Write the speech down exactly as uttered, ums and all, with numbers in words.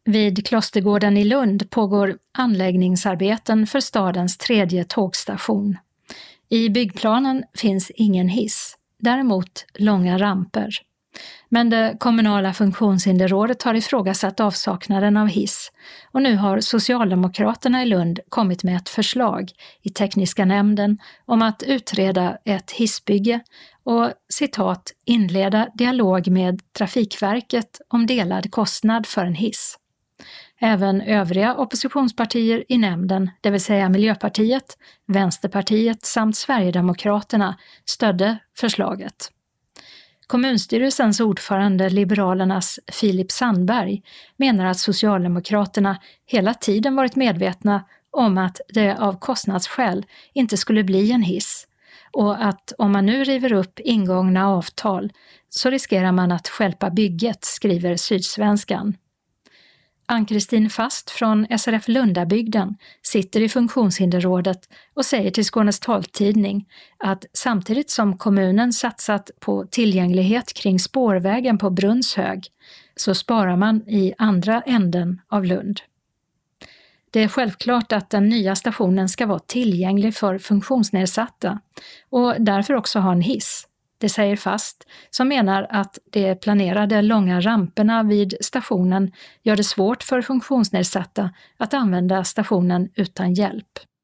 Vid Klostergården i Lund pågår anläggningsarbeten för stadens tredje tågstation. I byggplanen finns ingen hiss, däremot långa ramper. Men det kommunala funktionshinderrådet har ifrågasatt avsaknaden av hiss och nu har Socialdemokraterna i Lund kommit med ett förslag i tekniska nämnden om att utreda ett hissbygge och citat inleda dialog med Trafikverket om delad kostnad för en hiss. Även övriga oppositionspartier i nämnden, det vill säga Miljöpartiet, Vänsterpartiet samt Sverigedemokraterna, stödde förslaget. Kommunstyrelsens ordförande Liberalernas Filip Sandberg menar att Socialdemokraterna hela tiden varit medvetna om att det av kostnadsskäl inte skulle bli en hiss och att om man nu river upp ingångna avtal så riskerar man att stjälpa bygget, skriver Sydsvenskan. Ann-Kristin Fast från S R F Lundabygden sitter i funktionshinderrådet och säger till Skånes taltidning att samtidigt som kommunen satsat på tillgänglighet kring spårvägen på Brunnshög så sparar man i andra änden av Lund. Det är självklart att den nya stationen ska vara tillgänglig för funktionsnedsatta och därför också ha en hiss. Det säger Fast, som menar att de planerade långa ramperna vid stationen gör det svårt för funktionsnedsatta att använda stationen utan hjälp.